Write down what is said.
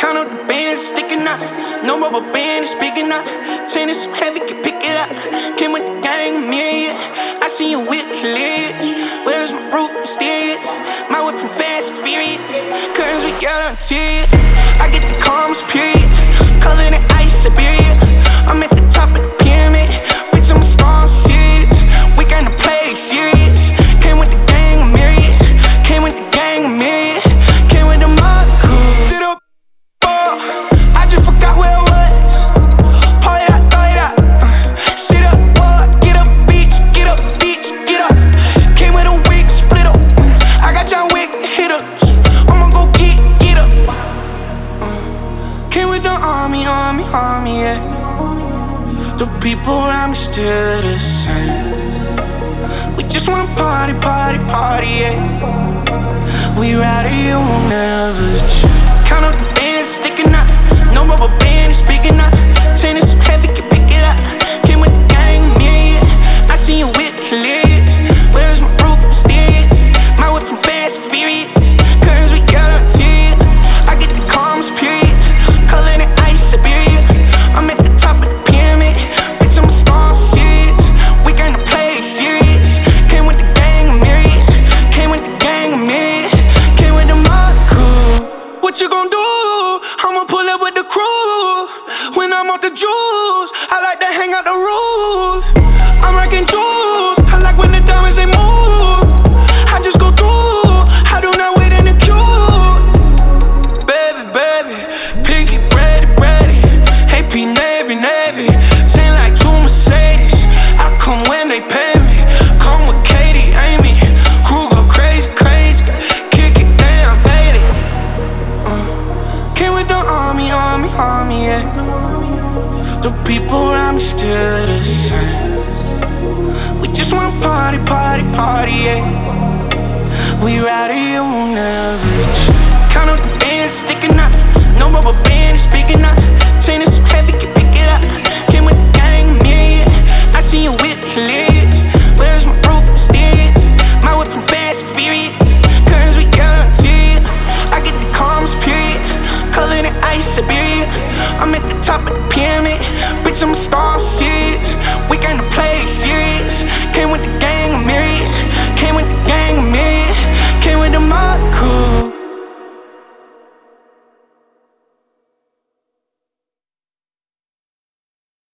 Count up the bands, sticking up. No rubber band is speaking up. Chain is so heavy, can pick it up. Came with the gang, myriad. I see you whip hilarious. Where's my root, mysterious? My whip from Fast and Furious. Curtains with yellow interior. I get the calmest period. Covered in ice, Siberia. I'm at the top of the pyramid. Bitch, I'm a star, I'm serious. We gonna play serious. Came with the gang, myriad. Came with the gang, myriad. Came with the mother crew. Sit up. I just forgot where I was. Pull it out, throw it out. Sit up, get up, bitch, get up, bitch, get up. Came with a wig, split up. I got John Wick hitters. I'ma go get up. Came with the army, yeah. The people around me still the same. We just wanna party, yeah. We ride it, you won't never change. Count up the bands, sticking up. No rubber band is speaking up. Chain is so heavy, can pick it up. Came with the gang, myriad. I see you whip hilarious. Where's my root, mysterious? My whip from Fast and Furious. Curtains with yellow interior. I get the calmest period. Covered in ice, Siberia. I'm at the top of the pyramid. Bitch, I'm a star, I'm serious. We gonna play serious. Came with the gang, myriad. Came with the gang, myriad. Came with the mother crew. What you gon' do? I'ma pull up with the crew. When I'm off the juice, I like to hang out the roof. I'm rocking jewels. I like when the diamonds they move. I just go through. I do not wait in the queue. Baby, pinky ready. AP Navy. Chain like two Mercedes. I come when they pay me. Come with Katie, Amy. Crew go crazy. Kick it down, Bailey. Came with the army, yeah. The people around me still the same. We just wanna party, yeah. We ride it, you won't never change. Count up the bands, sticking up. No rubber band is speaking up. Chain is so heavy, can pick it up. Came with the gang, myriad. I see you whip hilarious. Where's my root, mysterious? My whip from Fast and Furious. Curtains with yellow interior. I get the calmest period. Covered in ice, Siberia. I'm at the top of the pyramid. Bitch, I'm a star, I'm serious.